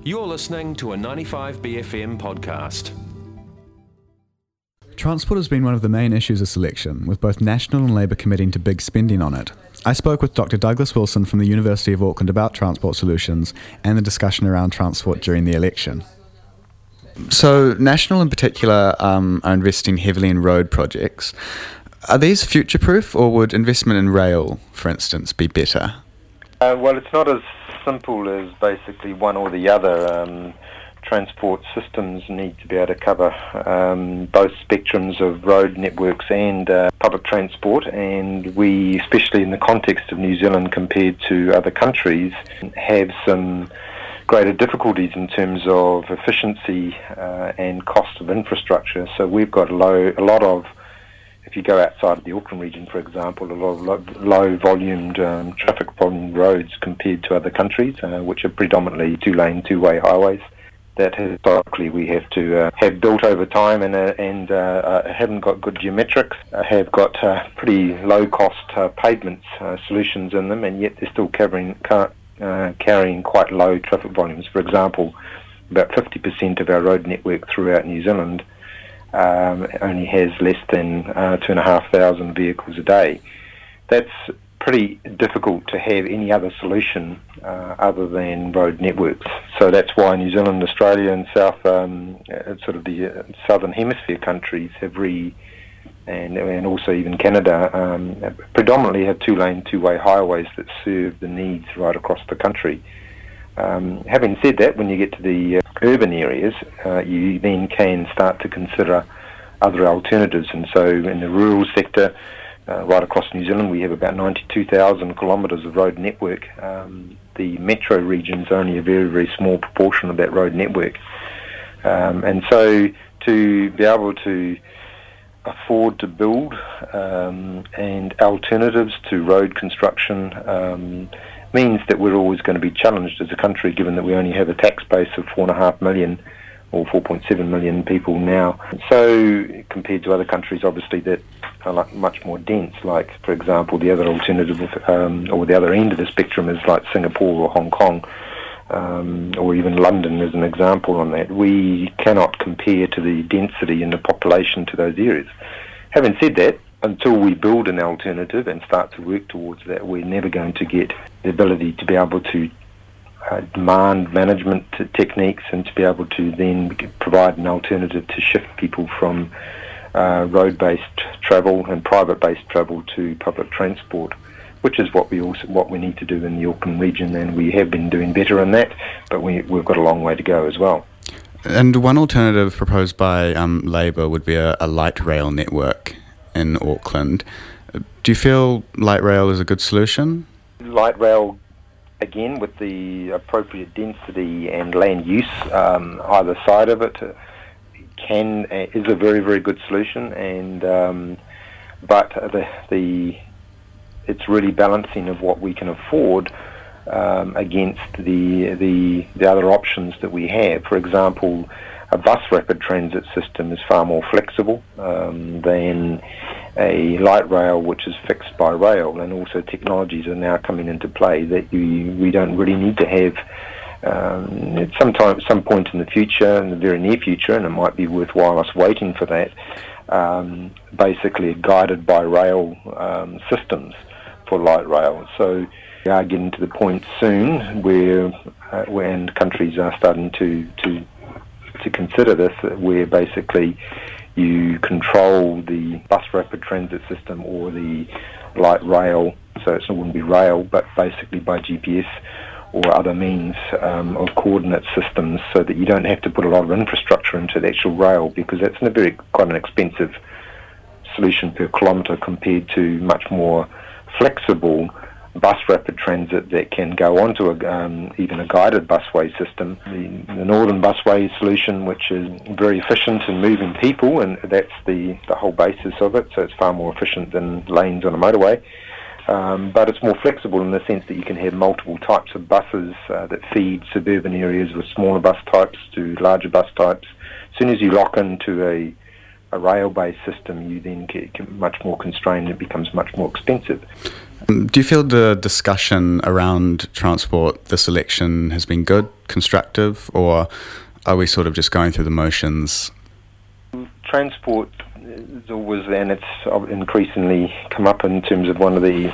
You're listening to a 95BFM podcast. Transport has been one of the main issues of selection, with both National and Labour committing to big spending on it. I spoke with Dr. Douglas Wilson from the University of Auckland about transport solutions and the discussion around transport during the election. So, National in particular are investing heavily in road projects. Are these future-proof, or would investment in rail, for instance, be better? Well, it's not as simple as basically one or the other. Transport systems need to be able to cover both spectrums of road networks and public transport, and we, especially in the context of New Zealand compared to other countries, have some greater difficulties in terms of efficiency and cost of infrastructure. So we've got a lot of, if you go outside of the Auckland region, for example, a lot of low-volumed traffic volume roads compared to other countries, which are predominantly two-lane, two-way highways that historically we have to have built over time and haven't got good geometrics, have got pretty low-cost pavement solutions in them, and yet they're still carrying quite low traffic volumes. For example, about 50% of our road network throughout New Zealand only has less than 2,500 vehicles a day. That's pretty difficult to have any other solution other than road networks. So that's why New Zealand, Australia and sort of the southern hemisphere countries have and also even Canada predominantly have two-lane, two-way highways that serve the needs right across the country. Having said that, when you get to the urban areas, you then can start to consider other alternatives. And so in the rural sector, right across New Zealand, we have about 92,000 kilometres of road network. The metro region is only a very, very small proportion of that road network. And so to be able to afford to build and alternatives to road construction means that we're always going to be challenged as a country, given that we only have a tax base of 4.5 million or 4.7 million people now. So compared to other countries, obviously, that are much more dense, like, for example, the other alternative or the other end of the spectrum is like Singapore or Hong Kong, or even London as an example on that. We cannot compare to the density and the population to those areas. Having said that, until we build an alternative and start to work towards that, we're never going to get the ability to be able to demand management techniques and to be able to then provide an alternative to shift people from road-based travel and private-based travel to public transport, which is what we need to do in the Auckland region, and we have been doing better in that, but we've got a long way to go as well. And one alternative proposed by Labour would be a light rail network in Auckland. Do you feel light rail is a good solution? Light rail, again, with the appropriate density and land use either side of it, is a very, very good solution, and but it's really balancing of what we can afford against the other options that we have. For example, a bus rapid transit system is far more flexible than a light rail, which is fixed by rail, and also technologies are now coming into play that we don't really need to have at some point in the future, in the very near future, and it might be worthwhile us waiting for that, basically guided by rail systems for light rail. So we are getting to the point soon where countries are starting to consider this, where basically you control the bus rapid transit system or the light rail, so it wouldn't be rail, but basically by GPS or other means of coordinate systems, so that you don't have to put a lot of infrastructure into the actual rail, because that's quite an expensive solution per kilometre compared to much more flexible bus rapid transit that can go onto even a guided busway system. The Northern Busway solution, which is very efficient in moving people, and that's the whole basis of it, so it's far more efficient than lanes on a motorway. But it's more flexible in the sense that you can have multiple types of buses that feed suburban areas with smaller bus types to larger bus types. As soon as you lock into a rail-based system, you then get much more constrained and it becomes much more expensive. Do you feel the discussion around transport this election has been good, constructive, or are we sort of just going through the motions? Transport is always, and it's increasingly come up in terms of one of the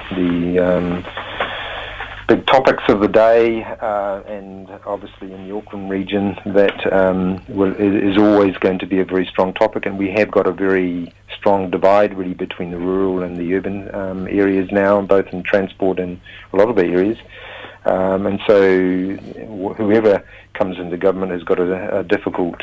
big topics of the day, and obviously in the Auckland region that is always going to be a very strong topic, and we have got a very strong divide really between the rural and the urban areas now, both in transport and a lot of the areas. And so whoever comes into government has got a difficult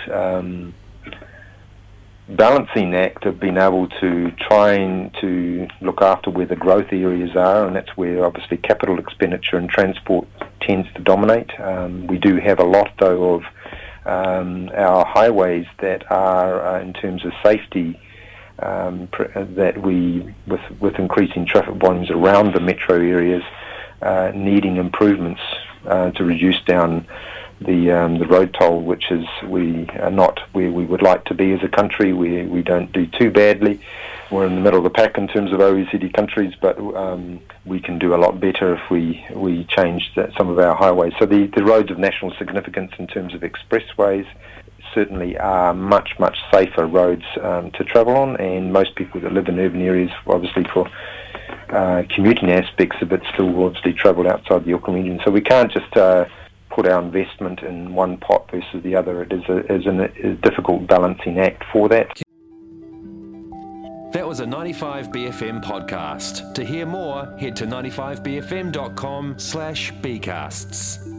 balancing act of being able to trying to look after where the growth areas are, and that's where obviously capital expenditure and transport tends to dominate. We do have a lot though of our highways that are in terms of safety that we, with increasing traffic volumes around the metro areas, needing improvements to reduce down the road toll, which is we are not where we would like to be as a country. We don't do too badly. We're in the middle of the pack in terms of OECD countries, but we can do a lot better if we change some of our highways. So the roads of national significance in terms of expressways certainly are much, much safer roads to travel on, and most people that live in urban areas, obviously for commuting aspects of it, still obviously travel outside the Auckland region. So we can't just put our investment in one pot versus the other. It is a difficult balancing act for that. That was a 95BFM podcast. To hear more, head to 95bfm.com/bcasts.